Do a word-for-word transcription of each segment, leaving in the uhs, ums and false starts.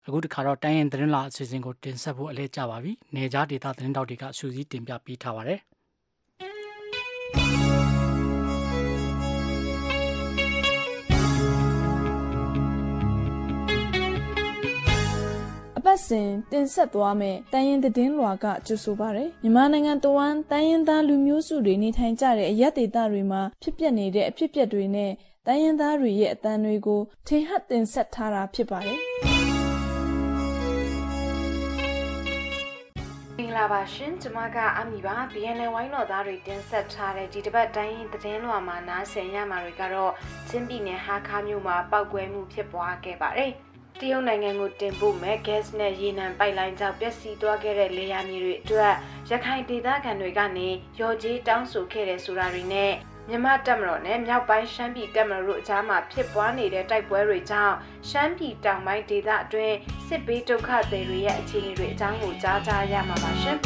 အခုတစ်ခါတော့တိုင်းရင်သတင်းလာအစီအစဉ်ကိုတင်ဆက်ဖို့အလဲကျပါပြီ။နေကြားဒေတာသတင်းတောက်တွေကစူးစီးတင်ပြပေးထားပါတယ်။အပတ်စဉ်တင်ဆက်သွားမယ်တိုင်းရင်သတင်းလွှာကကြိုဆိုပါရယ်မြန်မာနိုင်ငံတဝန်းတိုင်းရင်သားလူမျိုးစုတွေနေထိုင်ကြတဲ့အရက်ဒေသတွေမှာဖြစ်ပျက်နေတဲ့အဖြစ်အပျက်တွေနဲ့တိုင်းရင်သားတွေရဲ့အသံတွေကိုထင်ဟပ်တင်ဆက်ထားတာဖြစ်ပါတယ်မင်္ဂလာပါရှင်ကျွန်မကအမီပါ B N N ဝိုင်းတော်သားတွေတင်ဆက်ထားတဲ့ဒီတစ်ပတ်တိုင်းရင်သတင်းလွှာမှာနားဆင်ရမှာတွေကတော့ချင်းပြည်နယ်ဟာခါမြို့မှာပောက်ကွဲမှုဖြစ်ပွားခဲ့ပါတယ်တရုတ်နိုင်ငံကိုတင်ပို့မဲ့ gas နဲ့ရေနံပိုက်လိုင်းကြောင့်ပျက်စီးသွားခဲ့တဲ့လေယာဉ်မြေတွေအတွက်ရခိုင်ဒေသခံတွေကနေရော်ကြီးတောင်းဆိုခဲ့တဲ့ဆိုတာတွေနဲ့မြန်မာတပ်မတော်နဲ့မြောက်ပိုင်းရှမ်းပြည်တပ်မတော်တို့အကြားမှာဖြစ်ပွားနေတဲ့တိုက်ပွဲတွေကြောင့်ရှမ်းပြည်တောင်ပိုင်းဒေသအတွင်းစစ်ဘေးဒုက္ခသည်တွေရဲ့အခြေအနေတွေအကြောင်းကိုကြားကြားရမှာပါရှင်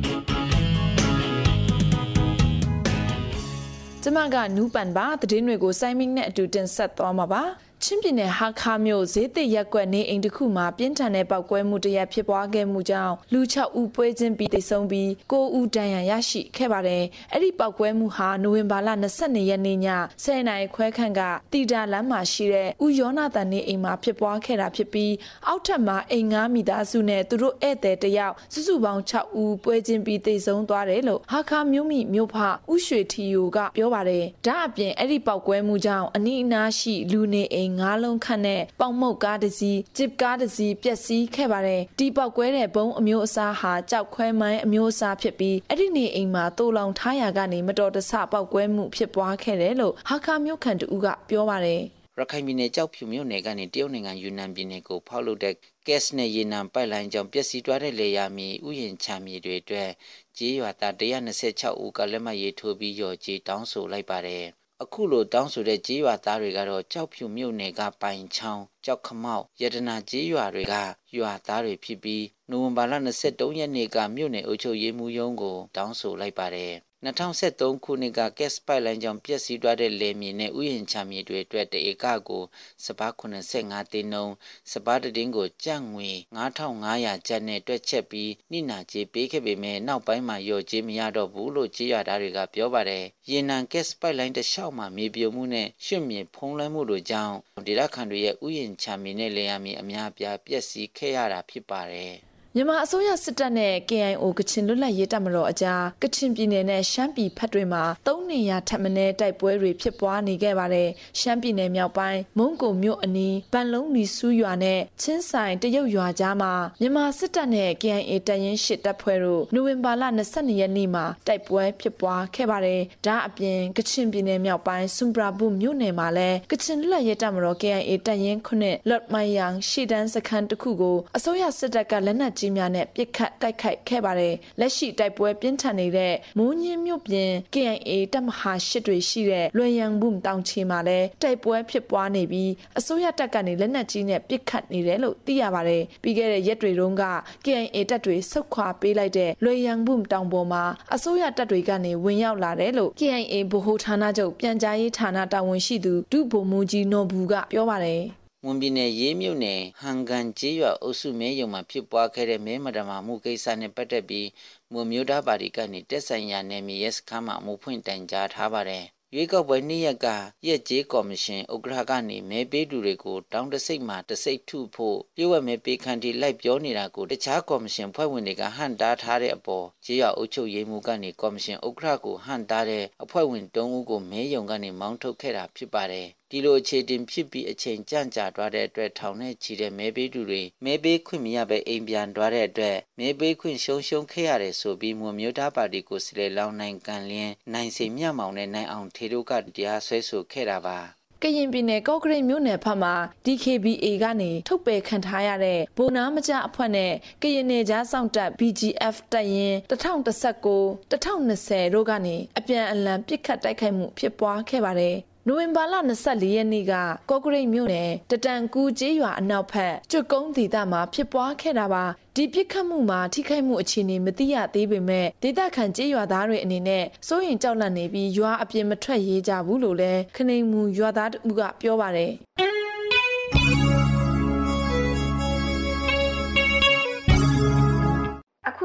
ကျမကနူးပန်ပါသတင်းတွေကိုစိုင်းမင်းနဲ့အတူတင်ဆက်သွားမှာပါချင်းပြည်နယ်ဟာခါမြို့ဈေးသစ်ရက်ကွက်နေအိမ်တစ်ခုမှာပြင်းထန်တဲ့ပောက်ကွဲမှုတရက်ဖြစ်ပွားခဲ့မှုကြောင့်လူ၆ဦးပွဲချင်းပြီးတိတ်ဆုံးပြီး၉ဦးဒဏ်ရာရရှိခဲ့ပါတယ်။အဲ့ဒီပောက်ကွဲမှုဟာနိုဝင်ဘာလ၂၂ရက်နေ့ည၁၀နာရီခွဲခန့်ကတီတာလမ်းမှာရှိတဲ့ဦးယောနာတန်နေအိမ်မှာဖြစ်ပွားခဲ့တာဖြစ်ပြီးအောက်ထပ်မှာအိမ်ငါးမိသားစုနဲ့သူတို့ဧည့်သည်တယောက်စုစုပေါင်း၆ဦးပွဲချင်းပြီးတိတ်ဆုံးသွားတယ်လို့ဟာခါမြို့မိမြို့ဖဦးရွှေထီယိုကပြောပါတယ်။ဒါအပြင်အဲ့ဒီပောက်ကွဲမှုကြောင့်အနီးအနားရှိလူနေအိမ်ငါးလုံးခန့်နဲ့ပေါင်မုတ်ကားတစ်စီးဂျစ်ကားတစ်စီးပျက်စီးခဲ့ပါတယ်ဒီပောက်ကွဲတဲ့ဘုံအမျိုးအစားဟာကြောက်ခွဲမိုင်းအမျိုးအစားဖြစ်ပြီးအဲ့ဒီနေအိမ်မှာတိုးလောင်ထားရာကနေမတော်တဆပောက်ကွဲမှုဖြစ်ပွားခဲ့တယ်လို့ဟာခါမြို့ခံတူကပြောပါတယ်ရခိုင်ပြည်နယ်ကြောက်ဖြူမြို့နယ်ကနေတရုတ်နိုင်ငံယူနန်ပြည်နယ်ကိုဖောက်လုပ်တဲ့ gas နဲ့ရေနံပိုက်လိုင်းကြောင့်ပျက်စီးသွားတဲ့လေယာဉ်မြေဥယျာဉ်ချမြေတွေအတွက်ကြေးရွာသား၁၂၆ဦးကလက်မှတ်ရေးထိုးပြီးရော်ကြေးတောင်းဆိုလိုက်ပါတယ်အခုလိုတောင်းဆိုတဲ့ကြေးရွာသားတွေကတော့ကြောက်ဖြူမြို့နယ်ကပိုင်ချောင်းကြောက်ခမောက်ရတနာကြေးရွာတွေကရွာသားတွေဖြစ်ပြီးနိုဝင်ဘာလ၂၃ရက်နေ့ကမြို့နယ်အုပ်ချုပ်ရေးမှူးရုံးကိုတောင်းဆိုလိုက်ပါတယ်၂၀၁၃ခုနှစ်က gas ပိုက်လိုင်းကြောင့်ပျက်စီးသွားတဲ့လယ်မြေနဲ့ဥယျာဉ်ချမြေတွေအတွက်တဧကကိုစပါး၇၅တင်းနှုန်းစပါးတတင်းကိုကျပ်ငွေ၅ထောင်၅ရာကျပ်နဲ့တွက်ချက်ပြီးနှိနာကြေးပေးခဲ့ပေမဲ့နောက်ပိုင်းမှာရော့ကြေးမရတော့ဘူးလို့ကြေးရွာသားတွေကပြောပါတယ်။ရေနံ gas ပိုက်လိုင်းတစ်လျှောက်မှာမြေပြိုမှုနဲ့ရွှင့်မြေဖုံးလွှမ်းမှုတို့ကြောင့်ဒေသခံတွေရဲ့ဥယျာဉ်ချမြေနဲ့လယ်ယာမြေအများပြားပျက်စီးခဲ့ရတာဖြစ်ပါတယ်။မြန်မာအစိုးရစစ်တပ်နဲ့ K I O ကချင်လွတ်လပ်ရေးတပ်မတော်အကြားကချင်ပြည်နယ်နဲ့ရှမ်းပြည်ဖက်တွေမှာသုံးနေရထပ်မံတိုက်ပွဲတွေဖြစ်ပွားနေခဲ့ပါတယ်။ရှမ်းပြည်နယ်မြောက်ပိုင်းမုံကိုမြို့အနီးပန်လုံးနီဆူးရွာနဲ့ချင်းဆိုင်တရုတ်ရွာကြားမှာမြန်မာစစ်တပ်နဲ့ K I A တပ်ရင်းရှစ်တပ်ဖွဲ့တို့နိုဝင်ဘာလ၂၂ရက်နေ့မှာတိုက်ပွဲဖြစ်ပွားခဲ့ပါတယ်။ဒါအပြင်ကချင်ပြည်နယ်မြောက်ပိုင်းဆွမ်ပရာဘူးမြို့နယ်မှာလည်းကချင်လွတ်လပ်ရေးတပ်မတော် K I A တပ်ရင်းခုနှစ်လော့မိုင်ယန်ရှီတန်းစခန်းတစ်ခုကိုအစိုးရစစ်တပ်ကလက်နက်ကြီးများနဲ့ပစ်ခတ်တိုက်ခိုက်ခဲ့ပါတယ်လက်ရှိတိုက်ပွဲပြင်းထန်နေတဲ့မိုးညင်းမြို့ပြင် K I A တပ်မဟာရှစ်တွေရှိတဲ့လွယ်ယန်ဘုံတောင်ချေမှာလည်းတိုက်ပွဲဖြစ်ပွားနေပြီးအစိုးရတပ်ကနေလက်နက်ကြီးနဲ့ပစ်ခတ်နေတယ်လို့သိရပါတယ်ပြီးခဲ့တဲ့ရက်တွေတုန်းက K I A တပ်တွေဆုတ်ခွာပေးလိုက်တဲ့လွယ်ယန်ဘုံတောင်ပေါ်မှာအစိုးရတပ်တွေကနေဝင်ရောက်လာတယ်လို့ K I A ဗဟိုဌာနချုပ်ပြန်ကြားရေးဌာနတာဝန်ရှိသူဒုဗိုလ်မှူးကြီးနော်ဘူးကပြောပါတယ်မွန်ပြည်နယ်ရေးမြို့နယ်ဟန်ကန်ကျေးရွာအုပ်စုမဲယုံမှာဖြစ်ပွားခဲ့တဲ့မဲမဒမာမှုကိစ္စနဲ့ပတ်သက်ပြီးမွန်မျိုးသားပါတီကနေတက်ဆိုင်ရာနယ်မြေရဲစခန်းမှာအမှုဖွင့်တိုင်ကြားထားပါတယ်ရွေးကောက်ပွဲနေ့ရက်ကရက်ကျေးကော်မရှင်ဥက္ကဋ္ဌကနေမဲပေးသူတွေကိုတောင်းတစိတ်မှတစိတ်ထုဖို့ပြုဝဲမဲပေးခန့်တီလိုက်ပြောနေတာကိုတခြားကော်မရှင်ဖွဲ့ဝင်တွေကဟန်တားထားတဲ့အပေါ်ကျေးရွာအုပ်ချုပ်ရေးမှူးကနေကော်မရှင်ဥက္ကဋ္ဌကိုဟန်တားတဲ့အဖွဲ့ဝင်၃ဦးကိုမဲယုံကနေမောင်းထုတ်ခဲ့တာဖြစ်ပါတယ်ဒီလိုအခြေတင်ဖြစ်ပြီးအချိန်ကြန့်ကြာသွားတဲ့အတွက်ထောင်နဲ့ချီတဲ့မဲပေးသူတွေမဲပေးခွင့်မရဘဲအိမ်ပြန်သွားတဲ့အတွက်မဲပေးခွင့်ရှုံးရှုံးခဲ့ရတယ်ဆိုပြီးမွန်မျိုးသားပါတီကိုစလေလောင်းနိုင်ကန်လင်းနိုင်စိန်မြမောင်နဲ့နိုင်အောင်ထေတို့ကတရားစွဲဆိုခဲ့တာပါကရင်ပြည်နယ်ကော့ကရိတ်မြို့နယ်ဖက်မှာ D K B A ကနေထုတ်ပယ်ခံထားရတဲ့ဘိုနာမကျအဖွဲ့နဲ့ကရင်နယ်ကြားစောင့်တပ် B G F တပ်ရင်း၁၀၁၉ ၁၀၂၀တို့ကနေအပြန်အလှန်ပစ်ခတ်တိုက်ခိုက်မှုဖြစ်ပွားခဲ့ပါတယ်နိုဝင်ဘာလ၂၄ရက်နေ့ကကော့ကရိတ်မြို့နယ်တတန်ကူကျေးရွာအနောက်ဘက်ကျွတ်ကုန်းဒေသမှာဖြစ်ပွားခဲ့တာပါဒီပြစ်ခတ်မှုမှာထိခိုက်မှုအခြေအနေမသိရသေးပေမဲ့ဒေသခံကျေးရွာသားတွေအနေနဲ့စိုးရိမ်ကြောက်လန့်နေပြီးရွာအပြင်မထွက်ရေးကြဘူးလို့လည်းခနိန်မူရွာသားတို့ကပြောပါတယ်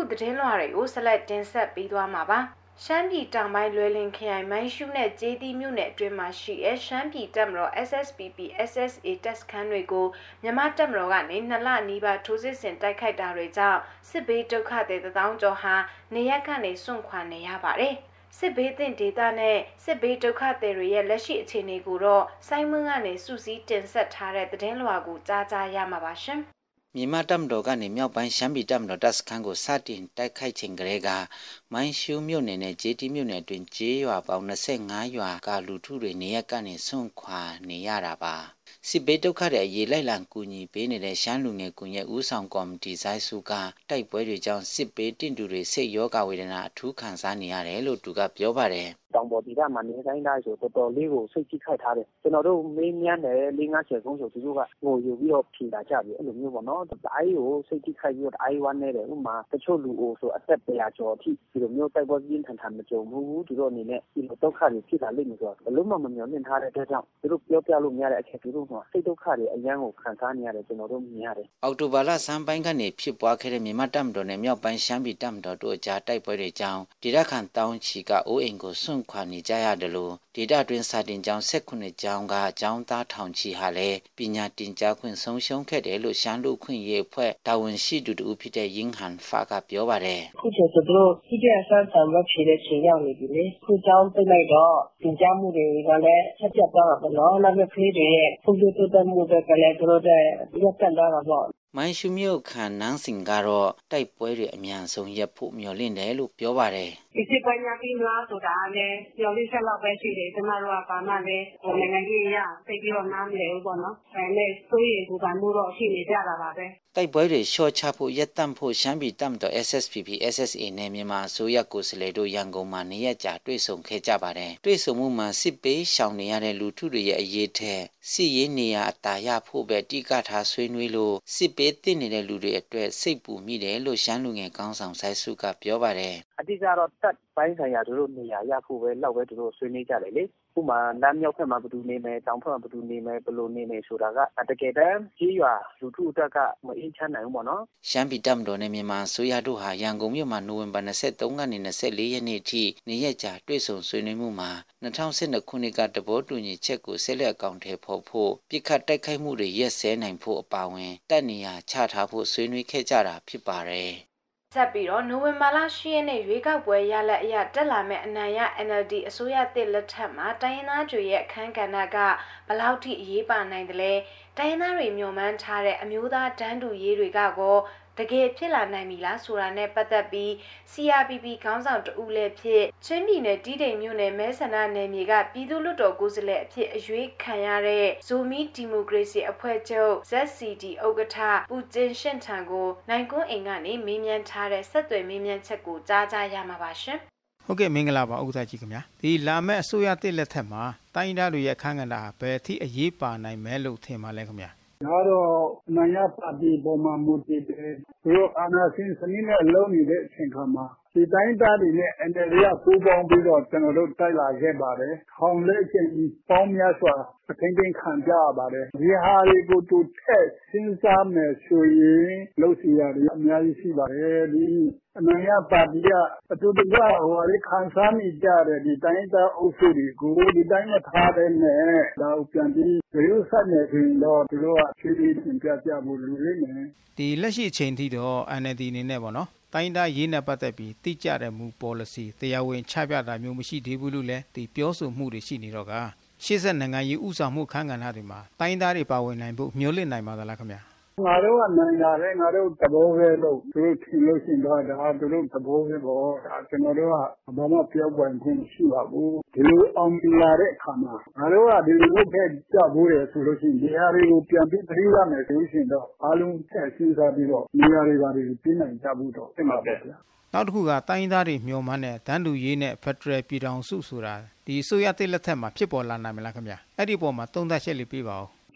သတင်းလွှာတွေကိုဆက်လက်တင်ဆက်ပေးသွားမှာပါရှမ်းပြည်တောင်ပိုင်းလွယ်လင်ခရိုင်မိုင်းရှုနဲ့ကျေးသီးမြို့နယ်အတွင်းမှာရှိတဲ့ရှမ်းပြည်တပ်မတော် S S P P S S A တပ်စခန်းတွေကိုမြန်မာတပ်မတော်ကနေနှစ်လနီးပါးထိုးစစ်ဆင်တိုက်ခိုက်တာတွေကြောင့်စစ်ဘေးဒုက္ခသည်တထောင်ကျော်ဟာနေရပ်ကနေစွန့်ခွာနေရပါတယ်စစ်ဘေးသင့်ဒေသနဲ့စစ်ဘေးဒုက္ခသည်တွေရဲ့လက်ရှိအခြေအနေကိုတော့စိုင်းမွန်းကနေစုစည်းတင်ဆက်ထားတဲ့သတင်းလွှာကိုကြားကြားရမှာပါရှင်မြန်မာတပ်မတော်ကနေမြောက်ပိုင်းရှမ်းပြည်တပ်မတော်တပ်စခန်းကိုစတင်တိုက်ခိုက်ခြင်းကလေးကမိုင်းရှူးမြို့နယ်နဲ့ဂျေတီမြို့နယ်တွင်ကျေးရွာပေါင်းtwenty-fiveရွာကလူထုတွေနေရပ်ကနေဆွန့်ခွာနေရတာပါစစ်ဘေးဒုက္ခတွေအရေးလိုက်လံကူညီပေးနေတဲ့ရှမ်းလူငယ်ကွန်ရက်ဦးဆောင်ကော်မတီဇိုင်းစုကတိုက်ပွဲတွေကြောင့်စစ်ဘေးတင့်တူတွေစိတ်ရောဂါဝေဒနာအထူးခံစားနေရတယ်လို့သူကပြောပါတယ်တောင်ပေါ်ဒေသမှာနေတိုင်းတိုင်းဆိုတော်တော်လေးကိုစိတ်ကြီးခိုက်ထားတယ်ကျွန်တော်တို့မင်းမြန်းတယ်၄၅ဆယ်ဆုံးဆိုသူတို့ကဟိုယူပြီးတော့ဖြေတာကြပြီအဲ့လိုမျိုးပေါ့နော်တိုင်းကိုစိတ်ကြီးခိုက်ပြီးတော့တိုင်းဝမ်းနေတယ်ဥမာတချို့လူအိုဆိုအသက်one hundredကျော်အထိဒီလိုမျိုးတိုက်ပွဲပြင်းထန်ထန်မကြုံဘူးသူတို့အနေနဲ့ဒီလိုဒုက္ခတွေဖြစ်လာလိမ့်မယ်ဆိုတော့ဘလို့မှမမျှော်လင့်ထားတဲ့အတွက်ကြောင့်သူတို့ပြောပြလို့မရတဲ့အချက်သူတို့ကစိတ်ဒုက္ခတွေအများကိုခံစားနေရတယ်ကျွန်တော်တို့မြင်ရတယ်အောက်တိုဘာလစမ်းပိုင်းကနေဖြစ်ပွားခဲ့တဲ့မြန်မာတပ်မတော်နဲ့မြောက်ပိုင်းရှမ်းပြည်တပ်မတော်တို့အကြားတိုက်ပွဲတွေကြောင့်ဒေသခံတောင်းချီကအိုးအိမ်ကိုစွန့်ခွာနေကြရတယ်လို့ဒေတာတွင်စာတင်ကျောင်းnineteenကျောင်းကကျောင်းသားထောင်ချီဟာလည်းပညာတင်ကြားခွင့်ဆုံးရှုံးခဲ့တယ်လို့ရှမ်းလူခွင့်ရေးအဖွဲ့တာဝန်ရှိသူတို့ဖြစ်တဲ့ယင်းဟန်ဖာကပြောပါတယ်ခုကျသူတို့ဒီကဆန်းဆန်းပဲဖြေတဲ့ချိန်ရောက်နေပြီလေခုကျောင်းပြလိုက်တော့တင်ကြားမှုတွေကလည်းဆက်ပြတ်သွားတာပေါ့နော်နောက်ပြီးကလေးတွေရဲ့ပုံစံတိုးတက်မှုတွေကလည်းသူတို့ရဲ့ရက်တက်သွားတာပေါ့မိုင်းရှုမြို့ခံနန်းစင်ကတော့တိုက်ပွဲတွေအများဆုံးရပ်ဖို့မျှော်လင့်တယ်လို့ပြောပါတယ်ဒီစစ်ပွဲများပြီးမှဆိုတာလည်းမျှော်လင့်ချက်လောက်ပဲရှိတယ်ကျမတို့ကဘာမှလည်းနိုင်ငံကြီးရသိပြီးတော့နားမလည်ဘူးပေါ့နော်ဒါနဲ့စိုးရိမ်ပူပန်မှုတော့ရှိနေကြတာပါပဲတိုက်ပွဲတွေရှော့ချဖို့ရပ်တန့်ဖို့ရှမ်းပြည်တပ်မတော် S S P P S S A နဲ့မြန်မာအစိုးရကိုယ်စားလှယ်တို့ရန်ကုန်မှာနေရကြတွေ့ဆုံခဲ့ကြပါတယ်တွေ့ဆုံမှုမှာစစ်ပေးရှောင်နေရတဲ့လူထုတွေရဲ့အရေးထက်စစ်ရေးနေရာအတာရဖို့ပဲတိကထားဆွေးနွေးလို့စစ်ပေးတည်နေတဲ့လူတွေအတွက်စိတ်ပူမိတယ်လို့ရှမ်းလူငယ်ကောင်းဆောင်ဆိုင်စုကပြောပါတယ်အတိကတော့တက်ပိုင်းဆိုင်ရာတို့နေရာရဖို့ပဲလောက်ပဲတို့ဆွေးနွေးကြတယ်လေဥမာလမ်းမြောက်ဖက်မှာဘယ်သူနေမယ်တောင်ဖက်မှာဘယ်သူနေမယ်ဘယ်လိုနေမယ်ဆိုတာကတကယ်တမ်းကြီးရွာလူထုအတွက်ကမအေးချမ်းနိုင်ဘူးပေါ့နော်ရှမ်းပြည်တပ်မတော်နဲ့မြန်မာအစိုးရတို့ဟာရန်ကုန်မြို့မှာနိုဝင်ဘာtwenty-threeကနေtwenty-fourရက်နေ့ထိနေရက်ကြာတွေ့ဆုံဆွေးနွေးမှုမှာtwenty twelveခုနှစ်ကတဘောတူညီချက်ကိုဆက်လက်အကောင်အထည်ဖော်ဖို့ပြစ်ခတ်တိုက်ခိုက်မှုတွေရက်စဲနိုင်ဖို့အပါအဝင်တပ်နေရာချထားဖို့ဆွေးနွေးခဲ့ကြတာဖြစ်ပါတယ်ဆက်ပြီးတော့နိုဝင်ဘာလeightရက်နေ့ရွေးကောက်ပွဲရလဒ်အရတက်လာမဲ့အနိုင်ရ N L D အစိုးရသစ်လက်ထက်မှာတိုင်းရင်းသားတွေရဲ့အခမ်းကဏ္ဍကဘယ်လောက်ထိအရေးပါနိုင်တယ်လဲတိုင်းရင်းသားတွေမျှော်မှန်းထားတဲ့အမျိုးသားတန်းတူရေးတွေကကောတကယ်ဖြစ်လာနိုင်ပြီလားဆိုတာနဲ့ပတ်သက်ပြီး C R P P ခေါင်းဆောင်တဦးလည်းဖြစ်ချင်းပြည်နယ်တီးတိမ်မြို့နယ်မဲဆန္ဒနယ်မြေကပြည်သူ့လွှတ်တော်ကိုယ်စားလှယ်အဖြစ်အရွေးခံရတဲ့ဇိုမီဒီမိုကရေစီအဖွဲ့ချုပ် Z C D ဥက္ကဋ္ဌပူကျင်ရှင့်ထံကိုနိုင်ကွန်းအိမ်ကနေမေးမြန်းထားတဲ့ဆက်သွယ်မေးမြန်းချက်ကိုကြားကြရမှာပါရှင်ဟုတ်ကဲ့မင်္ဂလာပါဥက္ကဋ္ဌကြီးခင်ဗျာဒီလာမဲ့အစိုးရတစ်လက်ထက်မှာတိုင်းဒေသတွေရဲ့အခမ်းကဏ္ဍဟာဘယ်အထိအရေးပါနိုင်မဲလို့ထင်ပါလဲခင်ဗျာဒါတော့နာယပါတီပေါ်မှာမူတည်တယ်သူတို့အာဏာရှင်စနစ်နဲ့လုံးနေတဲ့အချိန်ခါမှာဒီတိုင်းသားတွေနဲ့ N L D ကပူးပေါင်းပြီးတော့ကျွန်တော်တို့တိုက်လာခဲ့ပါတယ်။ခေါင်းလက်ကျင်ပြီးပေါင်းများစွာအထင်ထင်ခံကြရပါတယ်။ဒီဟာတွေကိုတူထက်စဉ်းစားမယ်ဆိုရင်လို့စီရတယ်အများကြီးရှိပါတယ်။ဒီအနာယပါတီကအတူတကွဟိုလေးခံစားနေကြတဲ့ဒီတိုင်းသားအုပ်စုတွေကိုဒီတိုင်းမထားတဲ့နဲ့ဒါကိုပြန်ပြီးရုပ်ဆက်နေရင်တော့သူတို့ကဖြည်းဖြည်းသင်ပြကြဖို့လိုနေတယ်။ဒီလက်ရှိအချိန်ထိတော့ N L D အနေနဲ့ပေါ့နော်တိုင်းသားရေးနဲ့ပတ်သက်ပြီးတိကျတဲ့မူ policy တရားဝင်ချပြတာမျိုးမရှိသေးဘူးလို့လည်းဒီပြောဆိုမှုတွေရှိနေတော့ကရှေ့ဆက်နိုင်ငံရေးဥဆောင်မှုခန်းကဏ္ဍတွေမှာတိုင်းသားတွေပါဝင်နိုင်ဖို့မျှော်လင့်နိုင်ပါသလားခင်ဗျာငါတို့ကနိုင်တာလေငါတို့သဘောပဲလို့သူတို့ထင်လို့ရှိရင်တော့ဒါသူတို့သဘောပဲပေါ့ဒါကျွန်တော်တို့ကဘာမှပြောပွင့်ခွင့်ရှိပါဘူးဒီလိုအောင်ပြလာတဲ့အခါမှာငါတို့ကဒီလိုပဲကြဖို့ရဆိုလို့ရှိရင်ဒီဟာတွေကိုပြန်ပြီးသတိရမယ်ဆိုရှင်တော့အားလုံးဆက်စဉ်းစားပြီးတော့နေရာတွေပါတွေပြင်နိုင်ကြဖို့တော့တင်ပါပါဗျာနောက်တစ်ခုကတိုင်းသားတွေမျှော်မှန်းတဲ့တန်းတူရေးနဲ့ Federal ပြည်ထောင်စုဆိုတာဒီအစိုးရတစ်လက်ထက်မှာဖြစ်ပေါ်လာနိုင်မလားခင်ဗျာအဲ့ဒီအပေါ်မှာသုံးသပ်ချက်လေးပြပါဦးကျ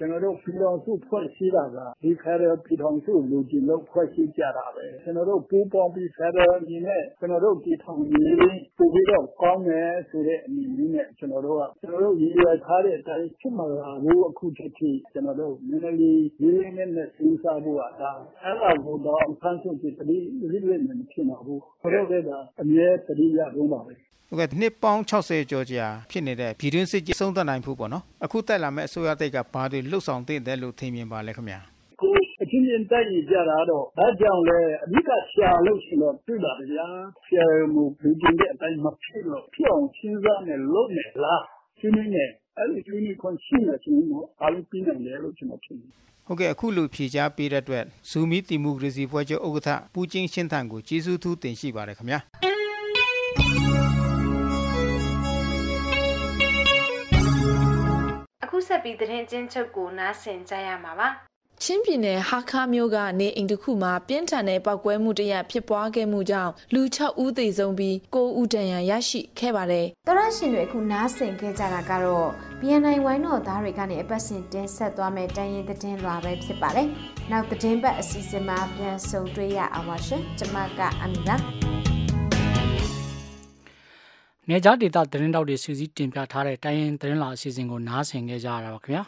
ကျွန်တော်တို့ပြည်တော်စုဖွဲ့စည်းတာကဒီဖက်ဒရယ်ပြည်ထောင်စုလူကြီးလို့ဖွဲ့စည်းကြတာပဲကျွန်တော်တို့ပူးပေါင်းပြီးဖက်ဒရယ်ကြီးနဲ့ကျွန်တော်တို့ဒီထောင်ကြီးပို့ပြီးတော့ကောင်းမယ်ဆိုတဲ့အနေနဲ့ကျွန်တော်တို့ကကျွန်တော်တို့ရည်ရွယ်ထားတဲ့အတိုင်းဖြစ်မှာလို့အခုချက်ထိကျွန်တော်တို့နည်းနည်းလေးရင်းရင်းနဲ့နဲ့စဉ်းစားဖို့ကဒါအဲ့ဒါကိုတော့အဖန်ဆုံးဖြစ်ပြီးရည်ရွယ်နေဖြစ်မှာဘူးဘယ်လိုလဲဒါအမြဲတည်းရဆုံးပါပဲဟုတ်ကဲ့နှစ်ပေါင်း၆၀ကျော်ကြာဖြစ်နေတဲ့ပြည်တွင်းစစ်ကြီးဆုံးသက်နိုင်ဖို့ပေါ့နော်အခုတက်လာမဲ့အစိုးရတိတ်ကဘာတွေလှုပ်ဆောင်သင့်တယ်လို့ထင်မြင်ပါလဲခင်ဗျာကိုအချင်းချင်းတိုက်နေကြတာတော့ဒါကြောင့်လဲအဓိကဆရာလို့ရှိတော့တွေ့ပါဗျာဆရာမှုပြည်တွင်းတဲ့အတိုင်းမဖြစ်လို့ဖြစ်အောင်စဉ်းစားနေလို့နေလားရှင်းနေအဲ့ဒီကျွေးနေခွင့်ရှိနေချင်းတော့အားလုံးပြီးနိုင်တယ်လို့ကျွန်တော်ထင်တယ်ဟုတ်ကဲ့အခုလိုဖြေကြားပေးတဲ့အတွက်ဇူမီတီမိုကရေစီဖွဲ့ချုပ်ဥက္ကဋ္ဌပူကျင်းရှင်းထန်ကိုကျေးဇူးထူးတင်ရှိပါတယ်ခင်ဗျာအခုဆက်ပြီးသတင်းချင်းချုပ်ကိုနားဆင်ကြရမှာပါချင်းပြည်နယ်ဟာခါမြို့ကနေအိမ်တစ်ခုမှာပြင်းထန်တဲ့ပောက်ကွဲမှုတရဖြစ်ပွားခဲ့မှုကြောင့်လူ၆ဦးသေဆုံးပြီး၉ဦးဒဏ်ရာရရှိခဲ့ပါတယ်။သောရရှင်တွေအခုနားဆင်ခဲ့ကြတာကတော့ ဘီ အန် အိုင် ဝိုင်းတော်သားတွေကနေအပတ်စဉ်တင်ဆက်သွားမယ့်တိုင်းရင်သတင်းလွှာပဲဖြစ်ပါတယ်။နောက်သတင်းပတ်အစီအစဉ်မှာပြန်ဆုံတွေ့ရအောင်ပါရှင်။ကျွန်မကအမီပါ။နေကြားဒေတာသတင်းတောက်တွေစူးစီးတင်ပြထားတဲ့တိုင်းရင်သတင်းလွှာအစီအစဉ်ကိုနားဆင်ခဲ့ကြရတာပါခင်ဗျာ